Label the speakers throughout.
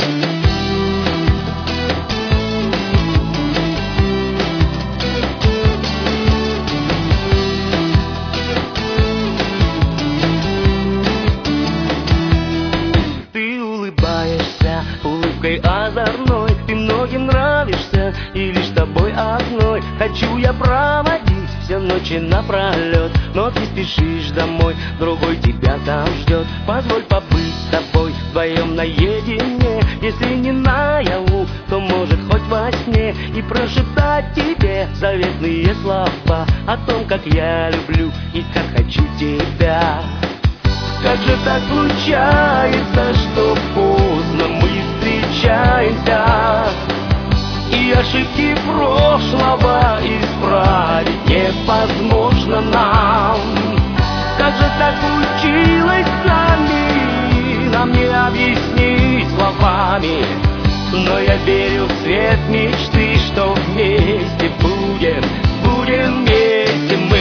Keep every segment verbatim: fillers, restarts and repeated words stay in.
Speaker 1: Улыбкой озорной ты многим нравишься, и лишь тобой одной хочу я проводить все ночи напролет. Но ты спешишь домой, другой тебя там ждет. Позволь побыть с тобой вдвоем наедине, если не наяву, то может хоть во сне, и прошептать тебе заветные слова о том, как я люблю и как хочу тебя. Как же так случается, что поздно мы встречаемся, и ошибки прошлого исправить невозможно нам. Как же так случилось с нами, нам не объяснить словами, но я верю в свет мечты, что вместе будем, будем вместе мы.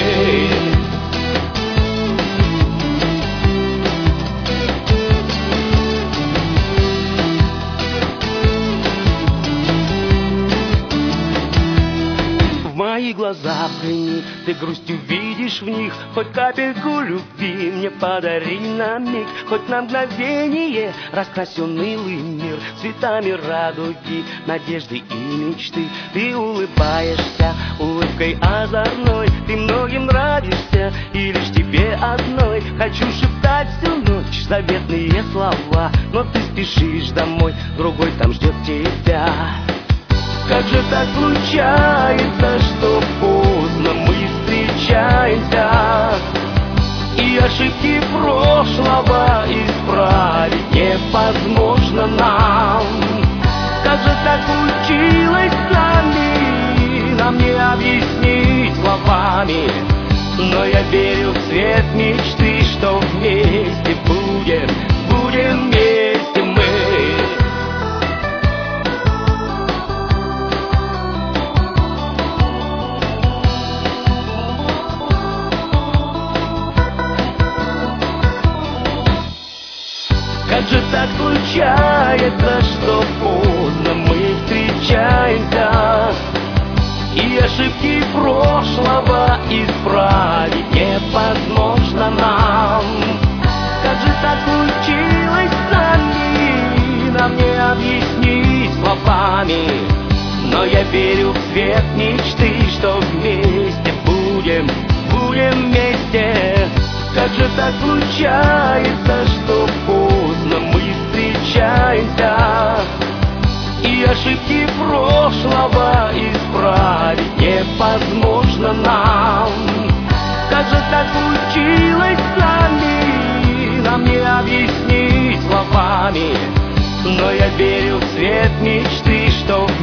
Speaker 1: Мои глаза взгляни, ты грустью видишь в них, хоть капельку любви мне подари на миг, хоть на мгновение раскрась унылый мир цветами радуги, надежды и мечты. Ты улыбаешься улыбкой озорной, ты многим нравишься, и лишь тебе одной хочу шептать всю ночь заветные слова, но ты спешишь домой, другой там ждет тебя. Как же так случается, что поздно мы встречаемся, и ошибки прошлого исправить невозможно нам. Как же так случилось с нами, нам не объяснить словами, но я верю в свет мечты, что вместе будем, будем вместе мы. Как же так случается, что поздно мы встречаемся, и ошибки прошлого исправить невозможно нам. Как же так случилось с нами, нам не объяснить словами, но я верю в свет мечты, что вместе будем, будем вместе. Как же так случается, что поздно мы встречаемся, и ошибки прошлого исправить невозможно нам. Как же так случилось с нами, нам не объяснить словами, но я верю в свет мечты, что